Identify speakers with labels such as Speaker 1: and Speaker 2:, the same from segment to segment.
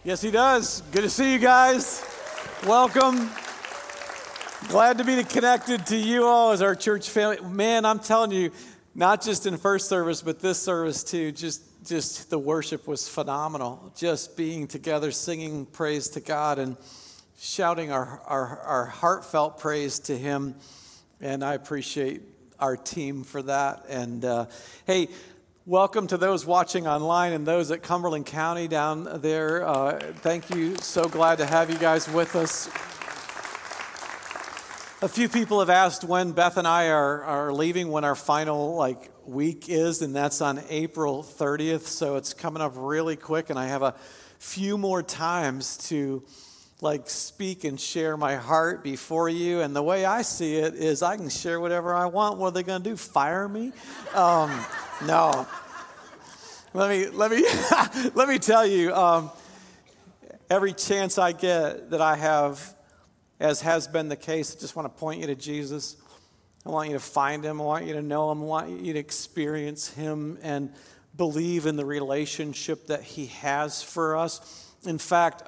Speaker 1: Yes, he does. Good to see you guys. Welcome. Glad to be connected to you all as our church family. Man, I'm telling you, not just in first service, but this service too, just the worship was phenomenal. Just being together, singing praise to God and shouting our heartfelt praise to him. And I appreciate our team for that. And hey, welcome to those watching online and those at Cumberland County down there. Thank you. So glad to have you guys with us. A few people have asked when Beth and I are leaving, when our final week is, and that's on April 30th. So it's coming up really quick, and I have a few more times to speak and share my heart before you. And the way I see it is I can share whatever I want. What are they going to do? Fire me? No. Let me tell you, every chance I get that I have, as has been the case, I just want to point you to Jesus. I want you to find him. I want you to know him. I want you to experience him and believe in the relationship that he has for us. In fact,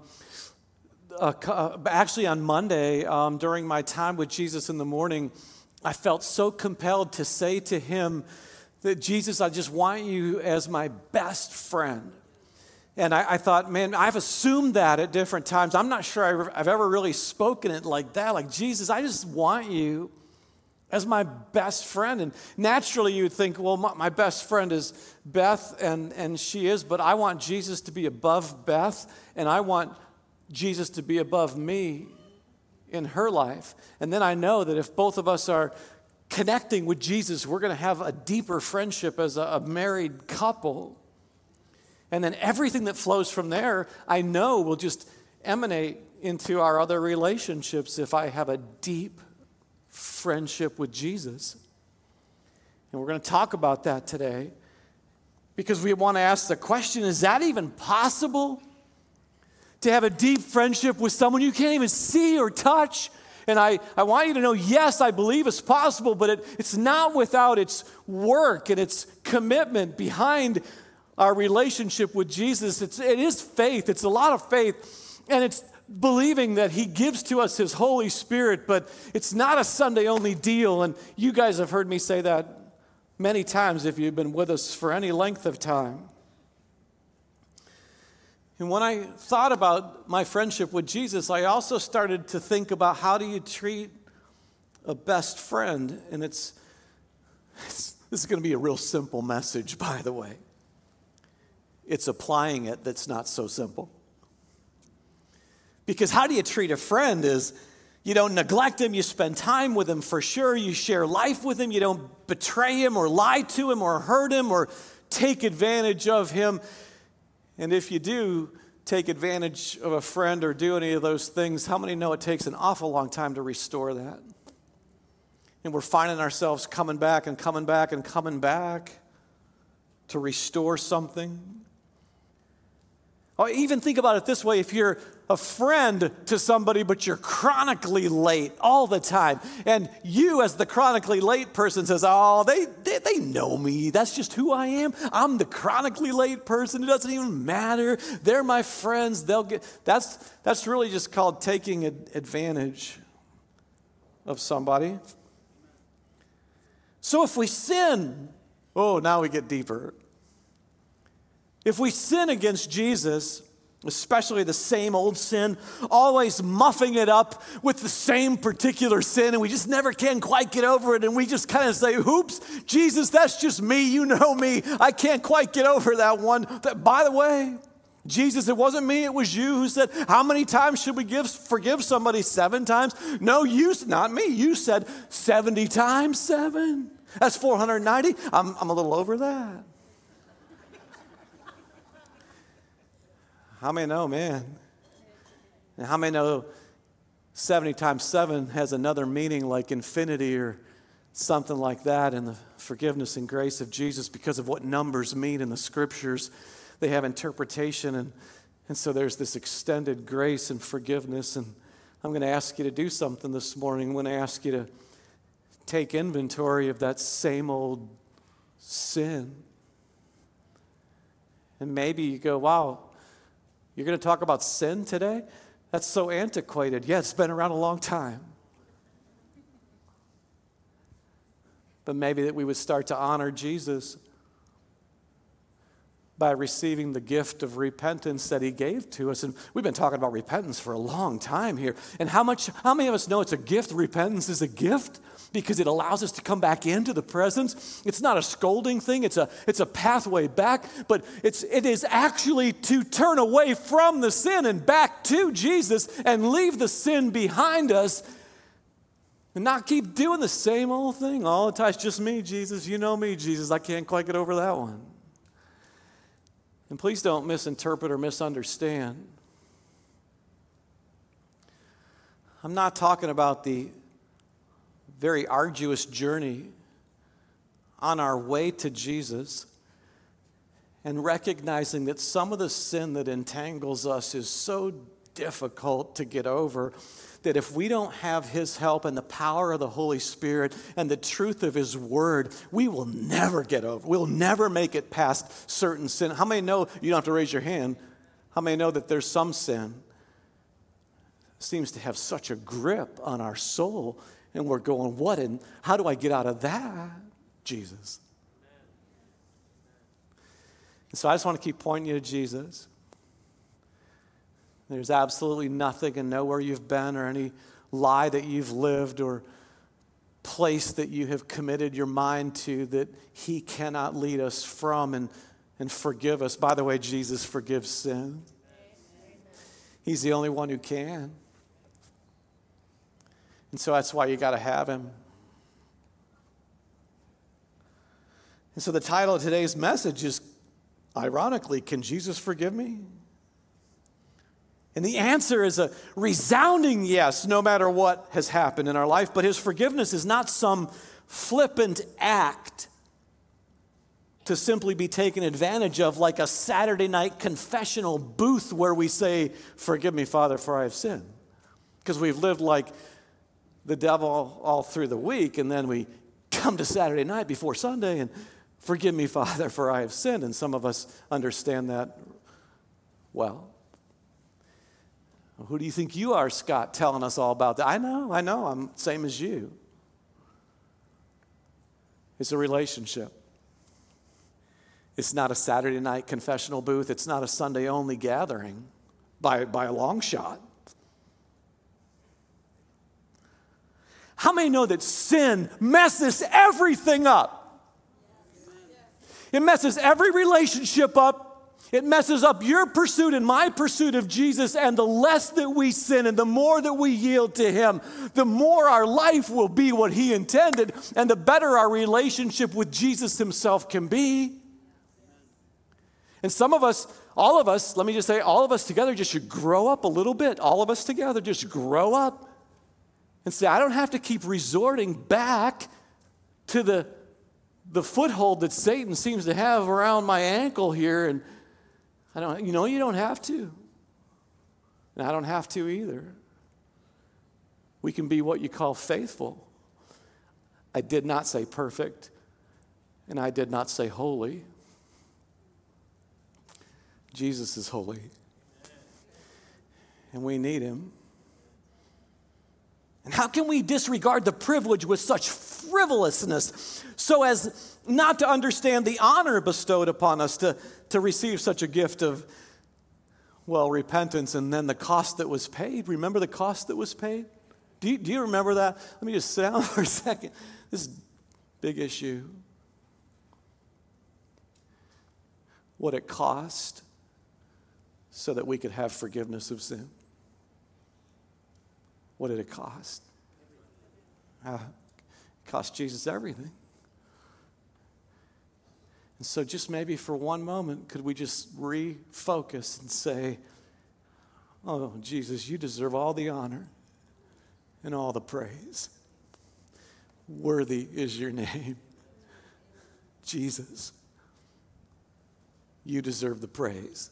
Speaker 1: actually on Monday, during my time with Jesus in the morning, I felt so compelled to say to him that, Jesus, I just want you as my best friend. And I thought, man, I've assumed that at different times. I'm not sure I've ever really spoken it like that. Like, Jesus, I just want you as my best friend. And naturally you would think, well, my best friend is Beth, and she is, but I want Jesus to be above Beth, and I want Jesus to be above me in her life. And then I know that if both of us are connecting with Jesus, we're going to have a deeper friendship as a married couple. And then everything that flows from there, I know will just emanate into our other relationships if I have a deep friendship with Jesus. And we're going to talk about that today because we want to ask the question, is that even possible? To have a deep friendship with someone you can't even see or touch? And I want you to know, yes, I believe it's possible, but it's not without its work and its commitment behind our relationship with Jesus. It is faith. It's a lot of faith. And it's believing that he gives to us his Holy Spirit, but it's not a Sunday-only deal. And you guys have heard me say that many times if you've been with us for any length of time. And when I thought about my friendship with Jesus, I also started to think about how do you treat a best friend? And this is going to be a real simple message, by the way. It's applying it that's not so simple. Because how do you treat a friend is you don't neglect him, you spend time with him for sure, you share life with him, you don't betray him or lie to him or hurt him or take advantage of him. And if you do take advantage of a friend or do any of those things, how many know it takes an awful long time to restore that? And we're finding ourselves coming back and coming back and coming back to restore something. Or even think about it this way, if you're a friend to somebody, but you're chronically late all the time, and you as the chronically late person says, oh, they know me, that's just who I am, I'm the chronically late person, it doesn't even matter, they're my friends, that's really just called taking advantage of somebody. So if we sin, now we get deeper. If we sin against Jesus, especially the same old sin, always muffing it up with the same particular sin, and we just never can quite get over it, and we just kind of say, oops, Jesus, that's just me, you know me, I can't quite get over that one. By the way, Jesus, it wasn't me, it was you who said, how many times should we forgive somebody? 7 times? No, not me, you said 70 times 7. That's 490. I'm a little over that. How many know, man? And how many know 70 times 7 has another meaning like infinity or something like that in the forgiveness and grace of Jesus because of what numbers mean in the scriptures? They have interpretation, and so there's this extended grace and forgiveness. And I'm going to ask you to do something this morning. I'm going to ask you to take inventory of that same old sin. And maybe you go, wow, You're going to talk about sin today? That's so antiquated. Yeah, it's been around a long time. But maybe that we would start to honor Jesus by receiving the gift of repentance that he gave to us. And we've been talking about repentance for a long time here. And how many of us know it's a gift? Repentance is a gift because it allows us to come back into the presence. It's not a scolding thing. It's a pathway back, but it is actually to turn away from the sin and back to Jesus and leave the sin behind us and not keep doing the same old thing all the time. It's just me, Jesus. You know me, Jesus. I can't quite get over that one. And please don't misinterpret or misunderstand. I'm not talking about the very arduous journey on our way to Jesus and recognizing that some of the sin that entangles us is so difficult to get over that if we don't have his help and the power of the Holy Spirit and the truth of his word, we will never get over. We'll never make it past certain sin. How many know, you don't have to raise your hand, how many know that there's some sin seems to have such a grip on our soul and we're going, what and how do I get out of that, Jesus? And so I just want to keep pointing you to Jesus. There's absolutely nothing and nowhere you've been or any lie that you've lived or place that you have committed your mind to that he cannot lead us from and forgive us. By the way, Jesus forgives sin. He's the only one who can. And so that's why you got to have him. And so the title of today's message is, ironically, Can Jesus Forgive Me? And the answer is a resounding yes, no matter what has happened in our life. But his forgiveness is not some flippant act to simply be taken advantage of like a Saturday night confessional booth where we say, forgive me, Father, for I have sinned. Because we've lived like the devil all through the week, and then we come to Saturday night before Sunday and forgive me, Father, for I have sinned. And some of us understand that well. Who do you think you are, Scott, telling us all about that? I know, I'm same as you. It's a relationship. It's not a Saturday night confessional booth. It's not a Sunday only gathering by a long shot. How many know that sin messes everything up? It messes every relationship up. It messes up your pursuit and my pursuit of Jesus, and the less that we sin and the more that we yield to him, the more our life will be what he intended, and the better our relationship with Jesus himself can be. And some of us, all of us, let me just say, all of us together just should grow up a little bit. All of us together just grow up and say, I don't have to keep resorting back to the foothold that Satan seems to have around my ankle here, and you don't have to. And I don't have to either. We can be what you call faithful. I did not say perfect, and I did not say holy. Jesus is holy, and we need him. And how can we disregard the privilege with such frivolousness so as not to understand the honor bestowed upon us to receive such a gift of, repentance and then the cost that was paid? Remember the cost that was paid? Do you remember that? Let me just sit down for a second. This is a big issue. What it cost so that we could have forgiveness of sin. What did it cost? It cost Jesus everything. And so just maybe for one moment, could we just refocus and say, oh, Jesus, you deserve all the honor and all the praise. Worthy is your name. Jesus, you deserve the praise.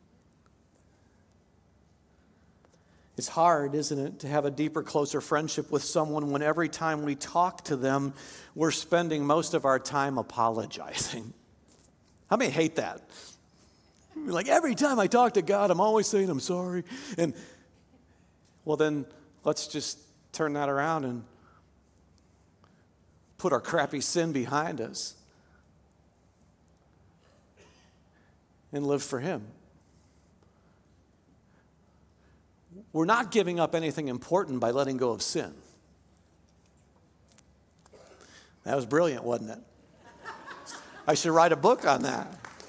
Speaker 1: It's hard, isn't it, to have a deeper, closer friendship with someone when every time we talk to them, we're spending most of our time apologizing. How many hate that? Like every time I talk to God, I'm always saying I'm sorry. And well, then let's just turn that around and put our crappy sin behind us and live for Him. We're not giving up anything important by letting go of sin. That was brilliant, wasn't it? I should write a book on that.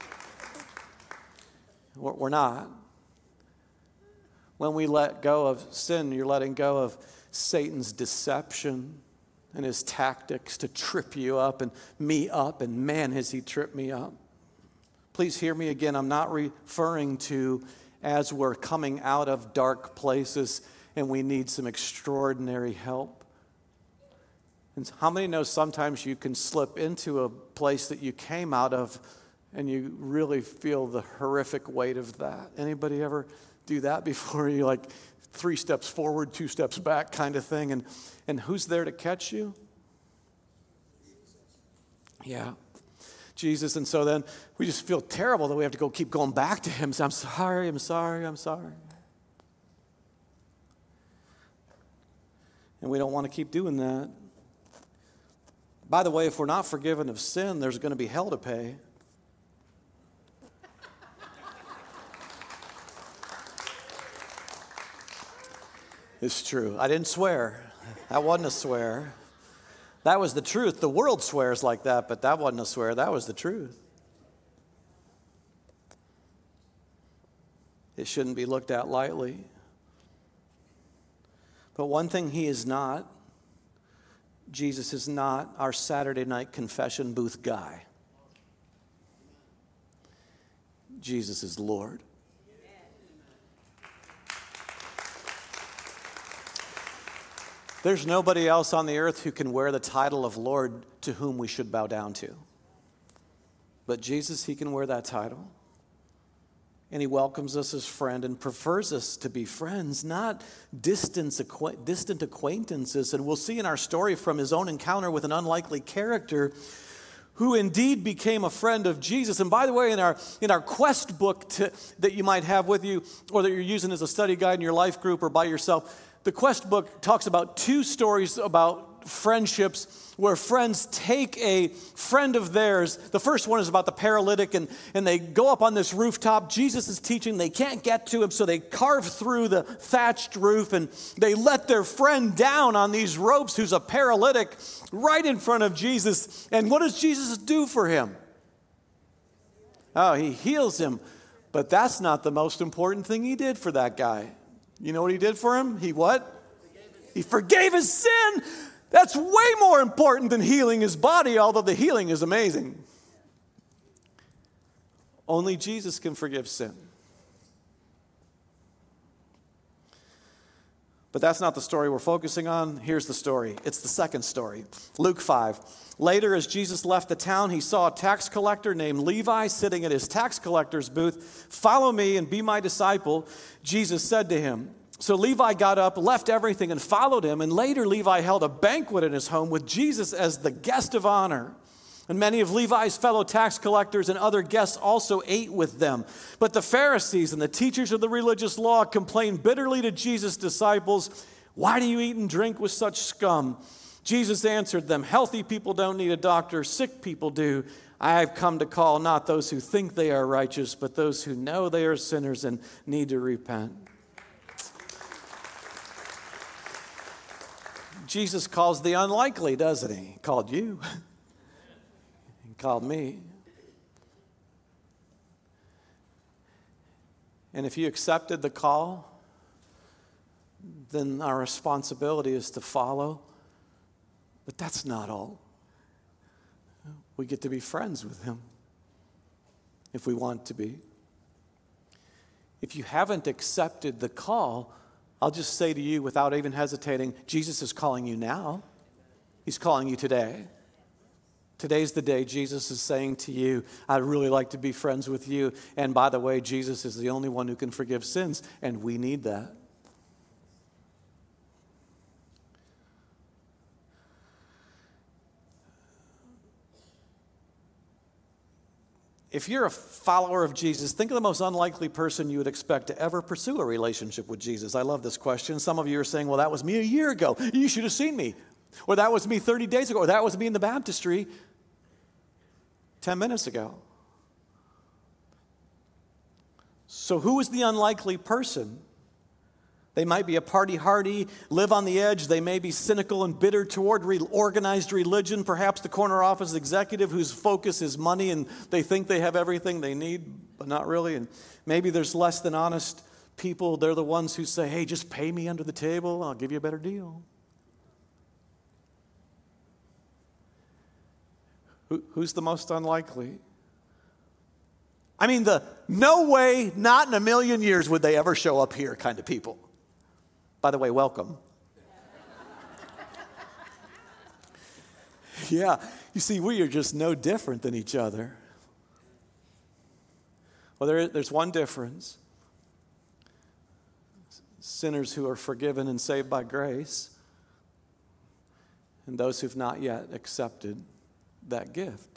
Speaker 1: We're not. When we let go of sin, you're letting go of Satan's deception and his tactics to trip you up and me up, and man, has he tripped me up. Please hear me again. I'm not referring to as we're coming out of dark places and we need some extraordinary help. And how many know sometimes you can slip into a place that you came out of and you really feel the horrific weight of that? Anybody ever do that before? You like 3 steps forward, 2 steps back kind of thing? And who's there to catch you? Yeah, Jesus. And so then we just feel terrible that we have to keep going back to Him. Say, I'm sorry, I'm sorry, I'm sorry. And we don't want to keep doing that. By the way, if we're not forgiven of sin, there's going to be hell to pay. It's true. I didn't swear. That wasn't a swear. That was the truth. The world swears like that, but that wasn't a swear. That was the truth. It shouldn't be looked at lightly. But one thing He is not, Jesus is not our Saturday night confession booth guy. Jesus is Lord. There's nobody else on the earth who can wear the title of Lord to whom we should bow down to. But Jesus, He can wear that title. And He welcomes us as friend and prefers us to be friends, not distant acquaintances. And we'll see in our story from His own encounter with an unlikely character who indeed became a friend of Jesus. And by the way, in our quest book that you might have with you, or that you're using as a study guide in your life group or by yourself, the quest book talks about 2 stories about friendships where friends take a friend of theirs. The first one is about the paralytic, and they go up on this rooftop. Jesus is teaching. They can't get to him, so they carve through the thatched roof, and they let their friend down on these ropes who's a paralytic right in front of Jesus. And what does Jesus do for him? Oh, He heals him. But that's not the most important thing He did for that guy. You know what He did for him? He what? He forgave his sin. That's way more important than healing his body, although the healing is amazing. Only Jesus can forgive sin. But that's not the story we're focusing on. Here's the story. It's the second story. Luke 5. Later, as Jesus left the town, He saw a tax collector named Levi sitting at his tax collector's booth. Follow me and be my disciple, Jesus said to him. So Levi got up, left everything, and followed Him. And later, Levi held a banquet in his home with Jesus as the guest of honor. And many of Levi's fellow tax collectors and other guests also ate with them. But the Pharisees and the teachers of the religious law complained bitterly to Jesus' disciples, "Why do you eat and drink with such scum?" Jesus answered them, "Healthy people don't need a doctor, sick people do. I have come to call not those who think they are righteous, but those who know they are sinners and need to repent." Jesus calls the unlikely, doesn't He? He called you. He called me. And if you accepted the call, then our responsibility is to follow. But that's not all. We get to be friends with Him if we want to be. If you haven't accepted the call, I'll just say to you without even hesitating, Jesus is calling you now. He's calling you today. Today's the day Jesus is saying to you, I'd really like to be friends with you. And by the way, Jesus is the only one who can forgive sins, and we need that. if you're a follower of Jesus, think of the most unlikely person you would expect to ever pursue a relationship with Jesus. I love this question. Some of you are saying, well, that was me a year ago. You should have seen me. Or that was me 30 days ago. Or that was me in the baptistry 10 minutes ago. So who is the unlikely person? They might be a party-hardy, live on the edge. They may be cynical and bitter toward organized religion. Perhaps the corner office executive whose focus is money and they think they have everything they need, but not really. And maybe there's less than honest people. They're the ones who say, hey, just pay me under the table. I'll give you a better deal. Who's the most unlikely? I mean, the no way, not in a million years would they ever show up here kind of people. By the way, welcome. Yeah, you see, we are just no different than each other. Well, there's one difference. Sinners who are forgiven and saved by grace, and those who've not yet accepted that gift.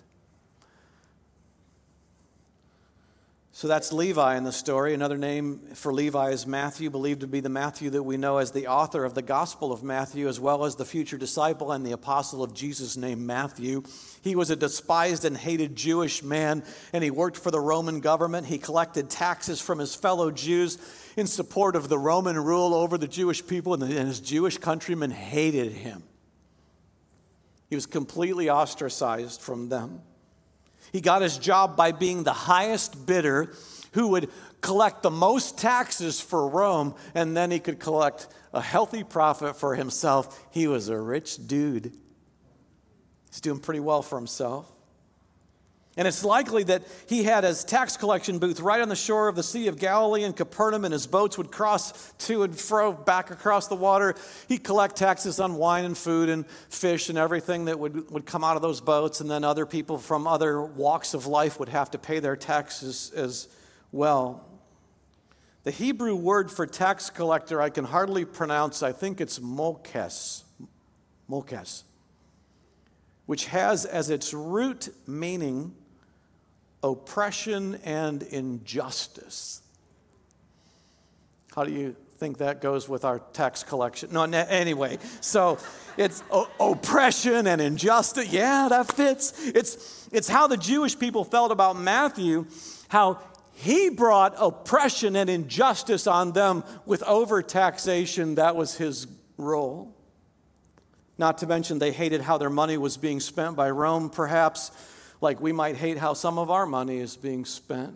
Speaker 1: So that's Levi in the story. Another name for Levi is Matthew, believed to be the Matthew that we know as the author of the Gospel of Matthew, as well as the future disciple and the apostle of Jesus named Matthew. He was a despised and hated Jewish man, and he worked for the Roman government. He collected taxes from his fellow Jews in support of the Roman rule over the Jewish people, and his Jewish countrymen hated him. He was completely ostracized from them. He got his job by being the highest bidder who would collect the most taxes for Rome, and then he could collect a healthy profit for himself. He was a rich dude. He's doing pretty well for himself. And it's likely that he had his tax collection booth right on the shore of the Sea of Galilee in Capernaum, and his boats would cross to and fro back across the water. He'd collect taxes on wine and food and fish and everything that would come out of those boats, and then other people from other walks of life would have to pay their taxes as well. The Hebrew word for tax collector I can hardly pronounce. I think it's mokes, which has as its root meaning oppression and injustice. How do you think that goes with our tax collection? No, anyway, so it's oppression and injustice. Yeah, that fits. It's how the Jewish people felt about Matthew, how he brought oppression and injustice on them with overtaxation. That was his role. Not to mention they hated how their money was being spent by Rome, perhaps like we might hate how some of our money is being spent.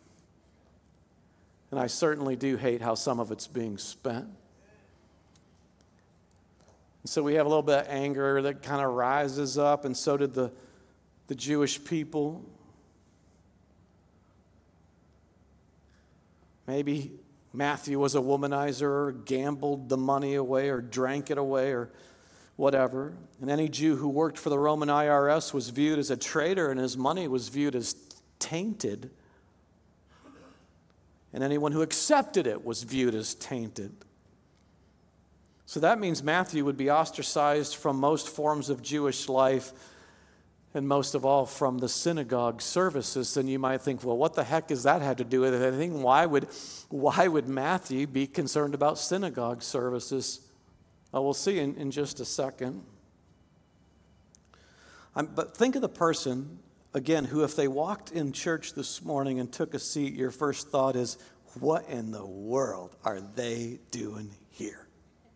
Speaker 1: And I certainly do hate how some of it's being spent. And so we have a little bit of anger that kind of rises up, and so did the Jewish people. Maybe Matthew was a womanizer, or gambled the money away, or drank it away, or whatever. And any Jew who worked for the Roman IRS was viewed as a traitor, and his money was viewed as tainted. And anyone who accepted it was viewed as tainted. So that means Matthew would be ostracized from most forms of Jewish life, and most of all from the synagogue services. And you might think, well, what the heck does that have to do with anything? Why would Matthew be concerned about synagogue services? Well, we'll see in just a second. But think of the person, again, who if they walked in church this morning and took a seat, your first thought is, what in the world are they doing here?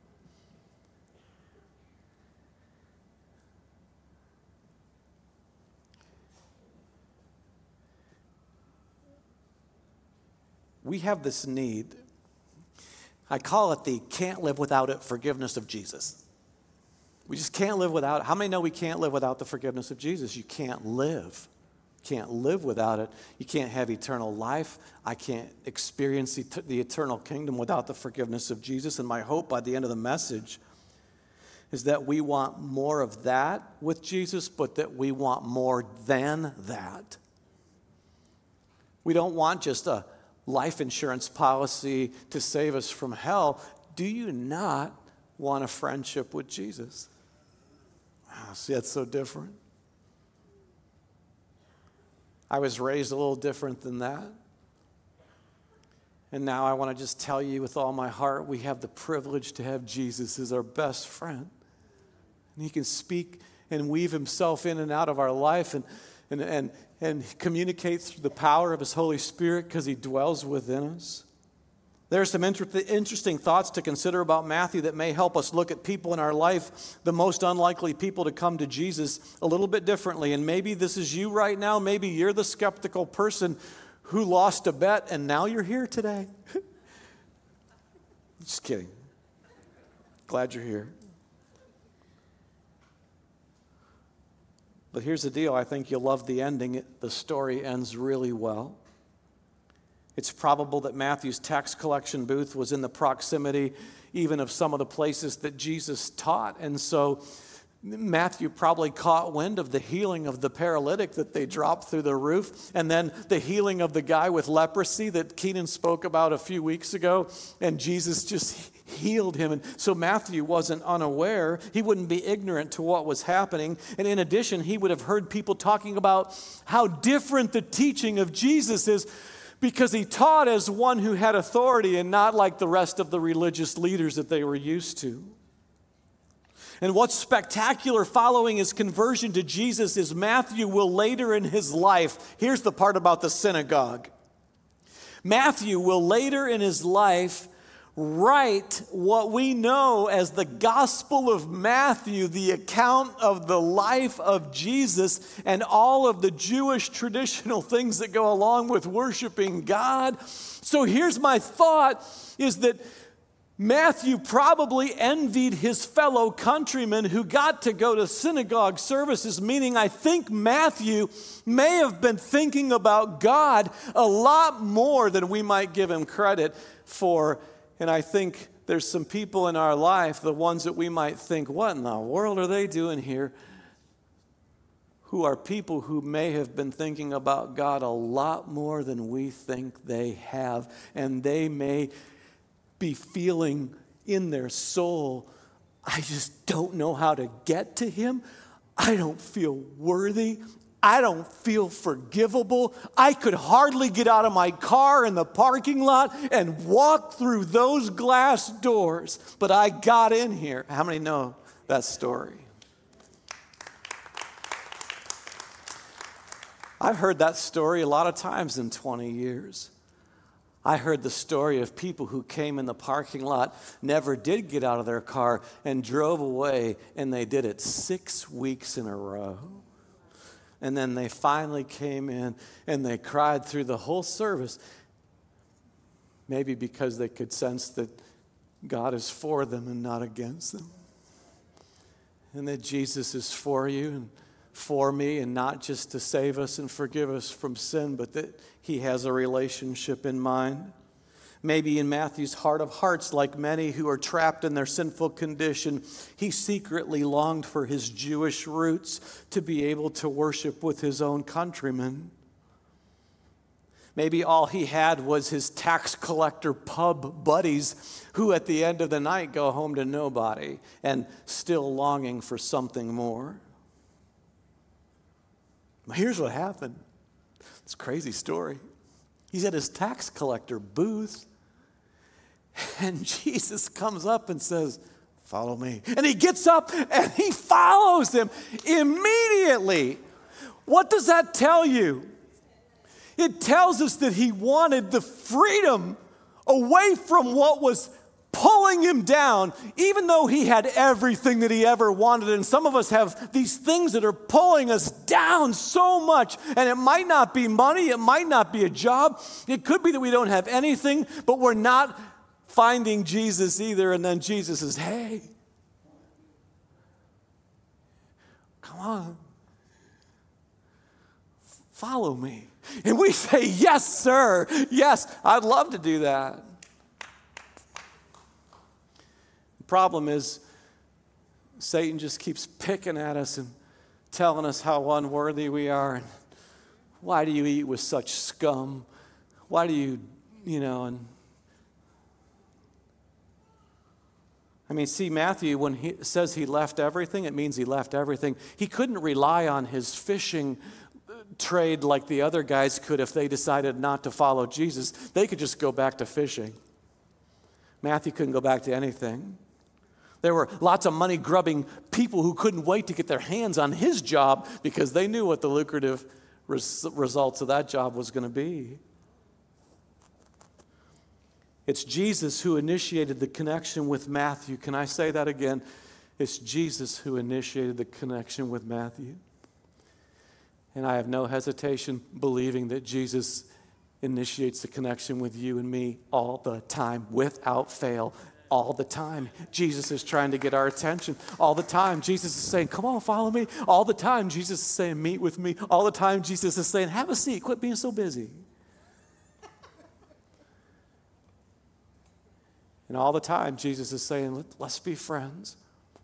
Speaker 1: We have this need. I call it the can't live without it forgiveness of Jesus. We just can't live without it. How many know we can't live without the forgiveness of Jesus? You can't live. You can't live without it. You can't have eternal life. I can't experience the eternal kingdom without the forgiveness of Jesus. And my hope by the end of the message is that we want more of that with Jesus, but that we want more than that. We don't want just a life insurance policy to save us from hell. Do you not want a friendship with Jesus? Oh, see, that's so different. I was raised a little different than that. And now I want to just tell you with all my heart, we have the privilege to have Jesus as our best friend. And he can speak and weave himself in and out of our life and communicate through the power of his Holy Spirit because he dwells within us. There are some interesting thoughts to consider about Matthew that may help us look at people in our life, the most unlikely people to come to Jesus, a little bit differently. And maybe this is you right now. Maybe you're the skeptical person who lost a bet and now you're here today. Just kidding. Glad you're here. But here's the deal. I think you'll love the ending. The story ends really well. It's probable that Matthew's tax collection booth was in the proximity even of some of the places that Jesus taught. And so Matthew probably caught wind of the healing of the paralytic that they dropped through the roof, and then the healing of the guy with leprosy that Keenan spoke about a few weeks ago, and Jesus just healed him. And so Matthew wasn't unaware. He wouldn't be ignorant to what was happening. And in addition, he would have heard people talking about how different the teaching of Jesus is, because he taught as one who had authority and not like the rest of the religious leaders that they were used to. And what's spectacular following his conversion to Jesus is Matthew will later in his life, here's the part about the synagogue. Matthew will later in his life write what we know as the Gospel of Matthew, the account of the life of Jesus and all of the Jewish traditional things that go along with worshiping God. So here's my thought, is that Matthew probably envied his fellow countrymen who got to go to synagogue services, meaning I think Matthew may have been thinking about God a lot more than we might give him credit for. And I think there's some people in our life, the ones that we might think, what in the world are they doing here? Who are people who may have been thinking about God a lot more than we think they have. And they may be feeling in their soul, I just don't know how to get to him. I don't feel worthy. I don't feel forgivable. I could hardly get out of my car in the parking lot and walk through those glass doors, but I got in here. How many know that story? I've heard that story a lot of times in 20 years. I heard the story of people who came in the parking lot, never did get out of their car, and drove away, and they did it 6 weeks in a row. And then they finally came in, and they cried through the whole service, maybe because they could sense that God is for them and not against them, and that Jesus is for you and for me, and not just to save us and forgive us from sin, but that he has a relationship in mind. Maybe in Matthew's heart of hearts, like many who are trapped in their sinful condition, he secretly longed for his Jewish roots to be able to worship with his own countrymen. Maybe all he had was his tax collector pub buddies who at the end of the night go home to nobody and still longing for something more. Here's what happened. It's a crazy story. He's at his tax collector booth, and Jesus comes up and says, "Follow me." And he gets up and he follows him immediately. What does that tell you? It tells us that he wanted the freedom away from what was pulling him down, even though he had everything that he ever wanted. And some of us have these things that are pulling us down so much. And it might not be money. It might not be a job. It could be that we don't have anything, but we're not finding Jesus either. And then Jesus says, "Hey, come on. Follow me." And we say, "Yes, sir. Yes, I'd love to do that." Problem is, Satan just keeps picking at us and telling us how unworthy we are. And why do you eat with such scum? Why do you see, Matthew, when he says he left everything, it means he left everything. He couldn't rely on his fishing trade like the other guys could if they decided not to follow Jesus. They could just go back to fishing. Matthew couldn't go back to anything. There were lots of money-grubbing people who couldn't wait to get their hands on his job because they knew what the lucrative results of that job was going to be. It's Jesus who initiated the connection with Matthew. Can I say that again? It's Jesus who initiated the connection with Matthew. And I have no hesitation believing that Jesus initiates the connection with you and me all the time, without fail, all the time. Jesus is trying to get our attention all the time. Jesus is saying, come on, follow me. All the time, Jesus is saying, meet with me. All the time, Jesus is saying, have a seat. Quit being so busy. And all the time, Jesus is saying, let's be friends.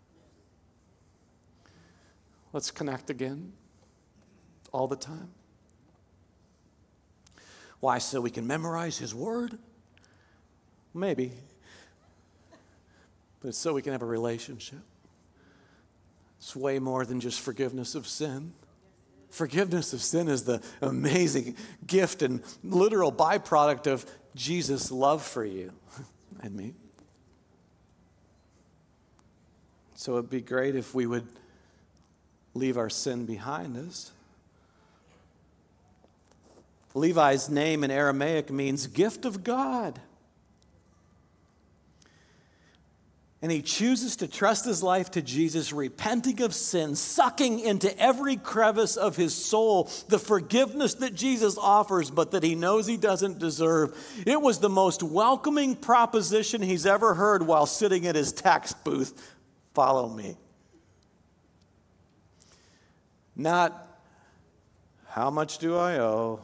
Speaker 1: Let's connect again. All the time. Why? So we can memorize his word? Maybe. But it's so we can have a relationship. It's way more than just forgiveness of sin. Forgiveness of sin is the amazing gift and literal byproduct of Jesus' love for you and me. So it'd be great if we would leave our sin behind us. Levi's name in Aramaic means gift of God. And he chooses to trust his life to Jesus, repenting of sin, sucking into every crevice of his soul the forgiveness that Jesus offers, but that he knows he doesn't deserve. It was the most welcoming proposition he's ever heard while sitting at his tax booth. Follow me. Not, how much do I owe?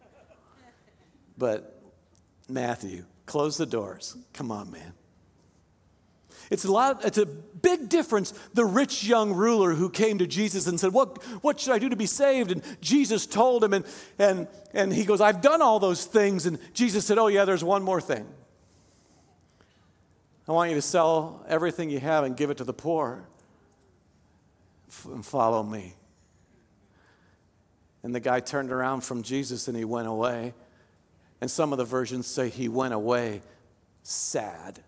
Speaker 1: But, Matthew, close the doors. Come on, man. It's a big difference. The rich young ruler who came to Jesus and said, what should I do to be saved? And Jesus told him, and he goes, I've done all those things. And Jesus said, oh yeah, there's one more thing. I want you to sell everything you have and give it to the poor and follow me. And the guy turned around from Jesus and he went away. And some of the versions say he went away sad.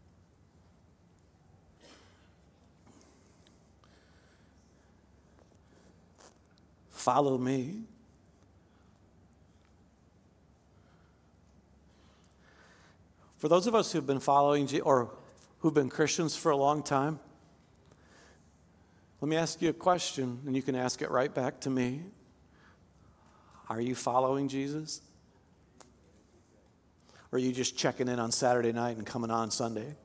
Speaker 1: Follow me. For those of us who've been following or who've been Christians for a long time, let me ask you a question, and you can ask it right back to me. Are you following Jesus? Or are you just checking in on Saturday night and coming on Sunday?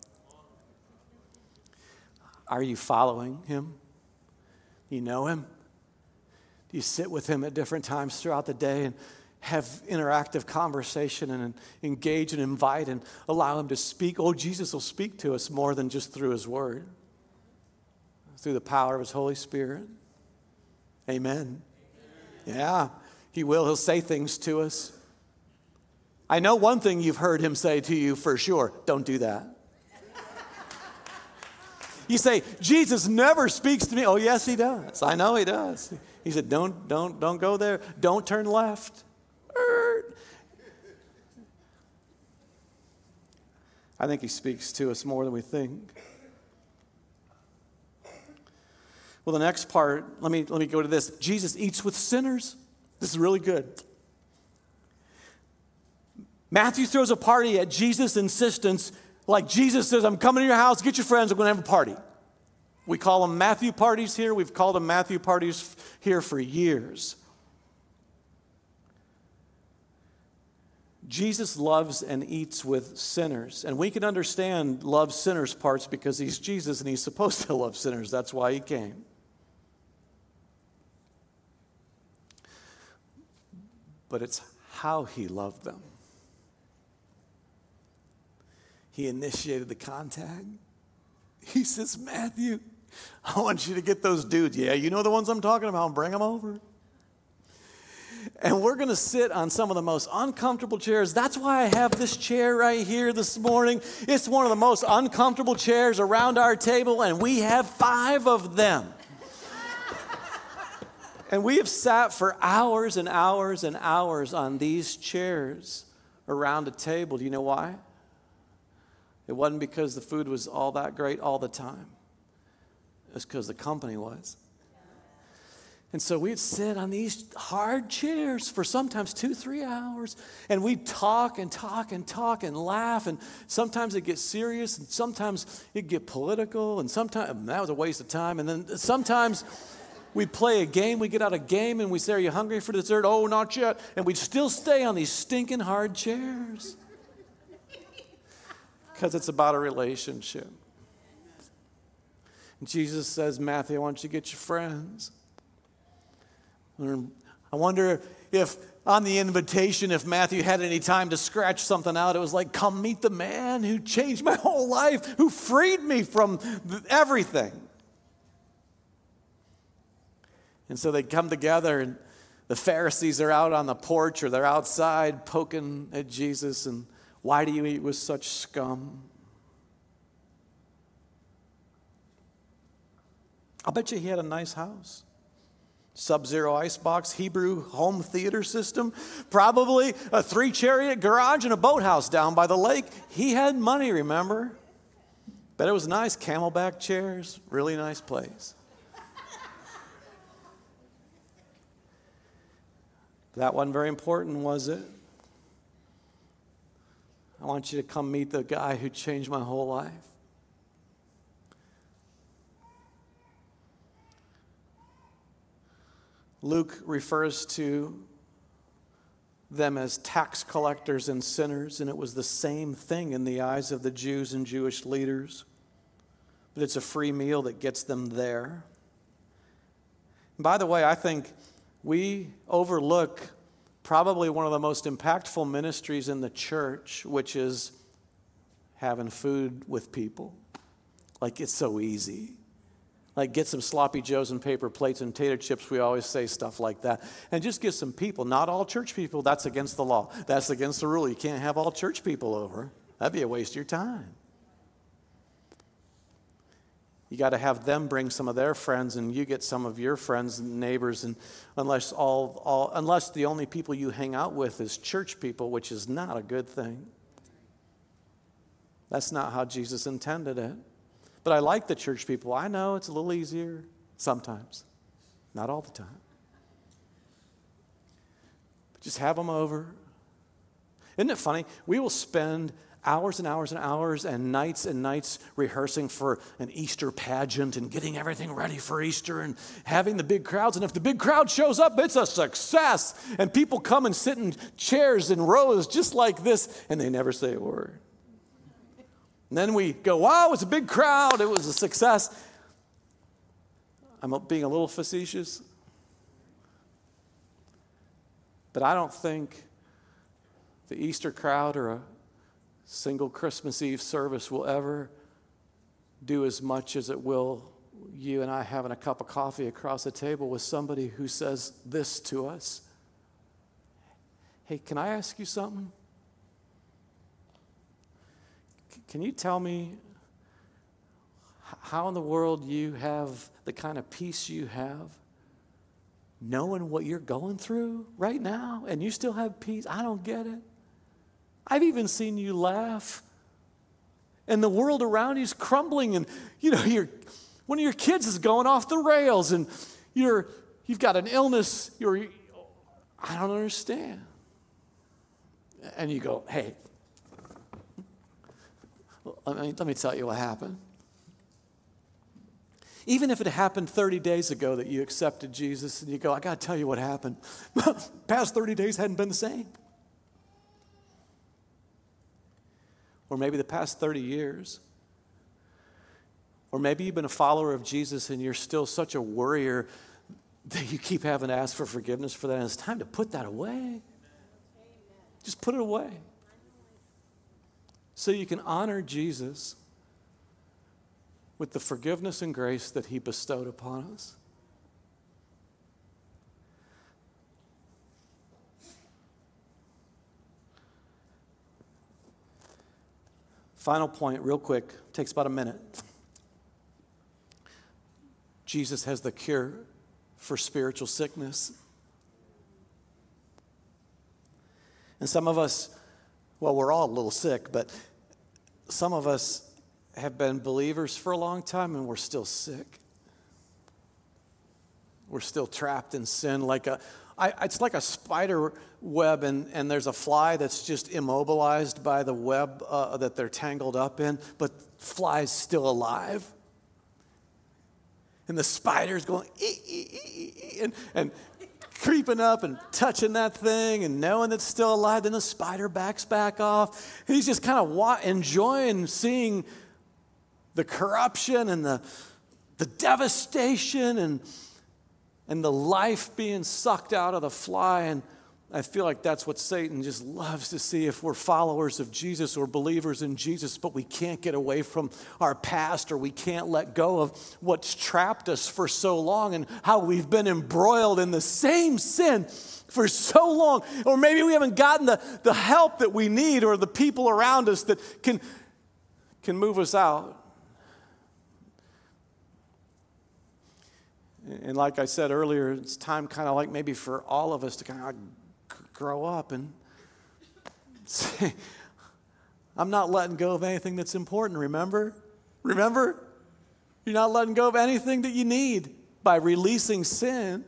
Speaker 1: Are you following him? You know him? Do you sit with him at different times throughout the day and have interactive conversation and engage and invite and allow him to speak? Oh, Jesus will speak to us more than just through his word. Through the power of his Holy Spirit. Amen. Yeah, he will. He'll say things to us. I know one thing you've heard him say to you for sure. Don't do that. You say, Jesus never speaks to me. Oh, yes, he does. I know he does. He said, don't go there. Don't turn left. I think he speaks to us more than we think. Well, the next part, let me go to this. Jesus eats with sinners. This is really good. Matthew throws a party at Jesus' insistence, like Jesus says, I'm coming to your house, get your friends, I'm going to have a party. We call them Matthew parties here. We've called them Matthew parties here for years. Jesus loves and eats with sinners. And we can understand love sinners parts because he's Jesus and he's supposed to love sinners. That's why he came. But it's how he loved them. He initiated the contact. He says, Matthew, I want you to get those dudes. Yeah, you know the ones I'm talking about. Bring them over. And we're going to sit on some of the most uncomfortable chairs. That's why I have this chair right here this morning. It's one of the most uncomfortable chairs around our table, and we have 5 of them. And we have sat for hours and hours and hours on these chairs around a table. Do you know why? It wasn't because the food was all that great all the time. It was because the company was. And so we'd sit on these hard chairs for sometimes 2-3 hours, and we'd talk and talk and talk and laugh, and sometimes it'd get serious, and sometimes it'd get political, and sometimes that was a waste of time, and then sometimes we'd play a game, we'd get out a game, and we'd say, are you hungry for dessert? Oh, not yet. And we'd still stay on these stinking hard chairs because it's about a relationship. And Jesus says, Matthew, why don't you get your friends? I wonder if on the invitation, if Matthew had any time to scratch something out, it was like, come meet the man who changed my whole life, who freed me from everything. And so they come together, and the Pharisees are out on the porch, or they're outside poking at Jesus, and why do you eat with such scum? I bet you he had a nice house. Sub-Zero icebox, Hebrew home theater system, probably a 3-chariot garage and a boathouse down by the lake. He had money, remember? Bet it was nice, camelback chairs, really nice place. That wasn't very important, was it? I want you to come meet the guy who changed my whole life. Luke refers to them as tax collectors and sinners, and it was the same thing in the eyes of the Jews and Jewish leaders. But it's a free meal that gets them there. And by the way, I think we overlook probably one of the most impactful ministries in the church, which is having food with people. Like, it's so easy. Like, get some sloppy joes and paper plates and tater chips. We always say stuff like that. And just get some people. Not all church people. That's against the law. That's against the rule. You can't have all church people over. That'd be a waste of your time. You got to have them bring some of their friends, and you get some of your friends and neighbors. And unless the only people you hang out with is church people, which is not a good thing. That's not how Jesus intended it. But I like the church people. I know it's a little easier sometimes, not all the time. But just have them over. Isn't it funny? We will spend hours and hours and hours and nights rehearsing for an Easter pageant and getting everything ready for Easter and having the big crowds. And if the big crowd shows up, it's a success. And people come and sit in chairs in rows just like this, and they never say a word. And then we go, wow, it's a big crowd. It was a success. I'm being a little facetious. But I don't think the Easter crowd or a single Christmas Eve service will ever do as much as it will you and I having a cup of coffee across the table with somebody who says this to us. Hey, can I ask you something? Can you tell me how in the world you have the kind of peace you have, knowing what you're going through right now, and you still have peace? I don't get it. I've even seen you laugh, and the world around you is crumbling, and one of your kids is going off the rails, and you've got an illness. I don't understand. And you go, hey. Let me tell you what happened. Even if it happened 30 days ago that you accepted Jesus, and you go, I got to tell you what happened. Past 30 days hadn't been the same. Or maybe the past 30 years. Or maybe you've been a follower of Jesus and you're still such a worrier that you keep having to ask for forgiveness for that. And it's time to put that away. Just put it away. So you can honor Jesus with the forgiveness and grace that he bestowed upon us. Final point, real quick, takes about a minute. Jesus has the cure for spiritual sickness. And some of us, well, we're all a little sick, but some of us have been believers for a long time and we're still sick. We're still trapped in sin. It's like a spider web and there's a fly that's just immobilized by the web that they're tangled up in, but fly's still alive. And the spider's going, and creeping up and touching that thing and knowing it's still alive. Then the spider backs back off. He's just kind of enjoying seeing the corruption and the devastation and the life being sucked out of the fly. And I feel like that's what Satan just loves to see if we're followers of Jesus or believers in Jesus, but we can't get away from our past or we can't let go of what's trapped us for so long and how we've been embroiled in the same sin for so long. Or maybe we haven't gotten the help that we need or the people around us that can move us out. And like I said earlier, it's time kind of like maybe for all of us to kind of grow up and say, I'm not letting go of anything that's important, remember? Remember? You're not letting go of anything that you need by releasing sin.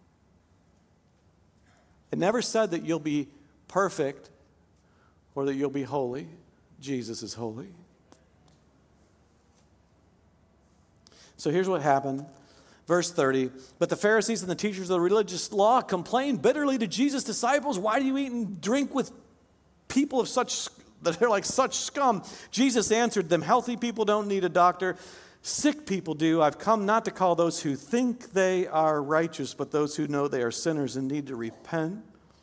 Speaker 1: It never said that you'll be perfect or that you'll be holy. Jesus is holy. So here's what happened. Verse 30, but the Pharisees and the teachers of the religious law complained bitterly to Jesus' disciples, why do you eat and drink with people of that are like such scum? Jesus answered them, healthy people don't need a doctor, sick people do. I've come not to call those who think they are righteous, but those who know they are sinners and need to repent.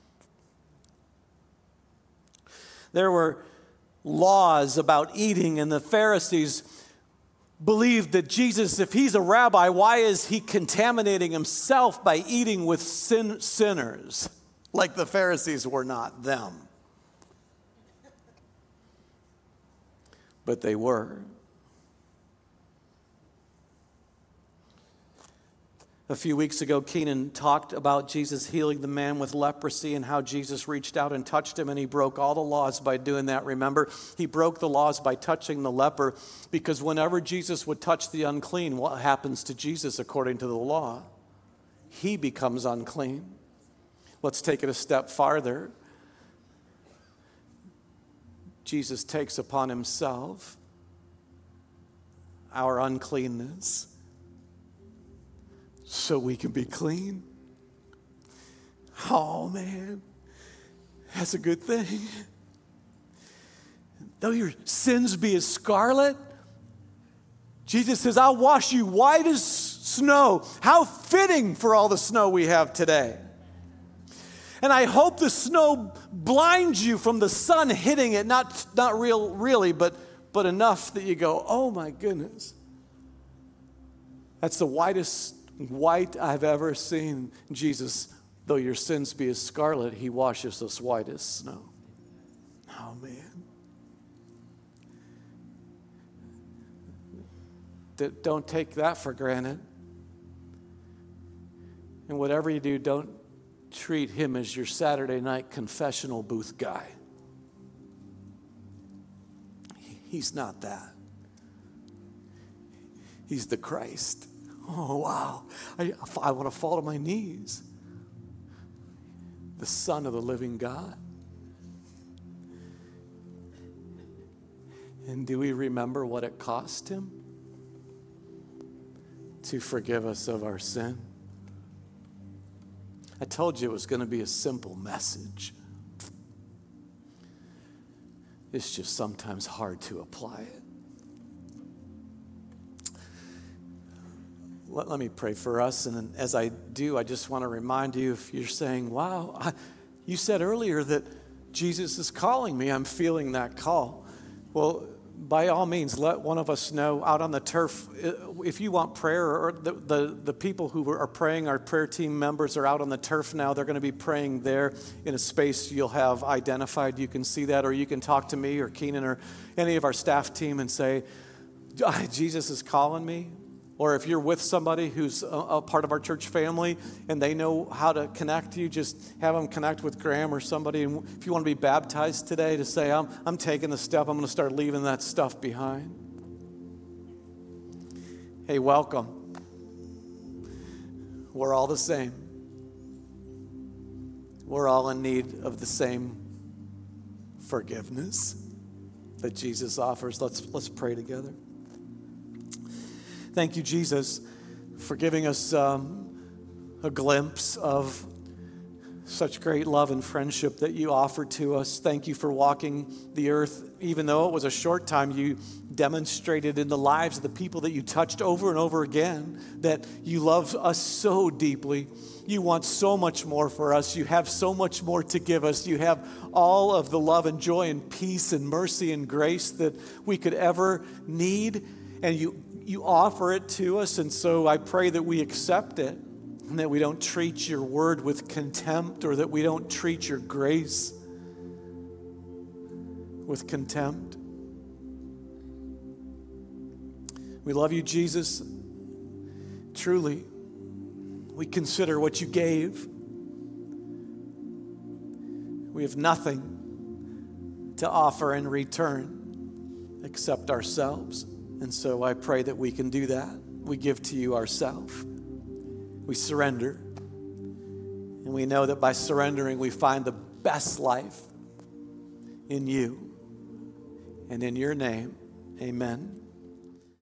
Speaker 1: There were laws about eating, and the Pharisees believed that Jesus, if he's a rabbi, why is he contaminating himself by eating with sinners? Like the Pharisees were not them. But they were. A few weeks ago, Keenan talked about Jesus healing the man with leprosy and how Jesus reached out and touched him, and he broke all the laws by doing that. Remember, he broke the laws by touching the leper, because whenever Jesus would touch the unclean, what happens to Jesus according to the law? He becomes unclean. Let's take it a step farther. Jesus takes upon himself our uncleanness, so we can be clean. Oh, man, that's a good thing. Though your sins be as scarlet, Jesus says, I'll wash you white as snow. How fitting for all the snow we have today. And I hope the snow blinds you from the sun hitting it, not really, but enough that you go, oh my goodness. That's the whitest white I've ever seen. Jesus, though your sins be as scarlet, he washes us white as snow. Oh, man. Don't take that for granted. And whatever you do, don't treat him as your Saturday night confessional booth guy. He's not that. He's the Christ. Oh, wow. I want to fall to my knees. The Son of the living God. And do we remember what it cost him to forgive us of our sin? I told you it was going to be a simple message. It's just sometimes hard to apply it. Let me pray for us. And as I do, I just want to remind you, if you're saying, wow, you said earlier that Jesus is calling me. I'm feeling that call. Well, by all means, let one of us know out on the turf. If you want prayer, or the people who are praying, our prayer team members are out on the turf now. They're going to be praying there in a space you'll have identified. You can see that, or you can talk to me or Keenan or any of our staff team and say, Jesus is calling me. Or if you're with somebody who's a part of our church family and they know how to connect you, just have them connect with Graham or somebody. And if you want to be baptized today, to say, I'm taking the step, I'm going to start leaving that stuff behind. Hey, welcome. We're all the same. We're all in need of the same forgiveness that Jesus offers. Let's pray together. Thank you, Jesus, for giving us a glimpse of such great love and friendship that you offered to us. Thank you for walking the earth. Even though it was a short time, you demonstrated in the lives of the people that you touched over and over again that you love us so deeply. You want so much more for us. You have so much more to give us. You have all of the love and joy and peace and mercy and grace that we could ever need. And you offer it to us. And so I pray that we accept it and that we don't treat your word with contempt, or that we don't treat your grace with contempt. We love you, Jesus. Truly, we consider what you gave. We have nothing to offer in return except ourselves. And so I pray that we can do that. We give to you ourselves. We surrender. And we know that by surrendering, we find the best life in you. And in your name, amen.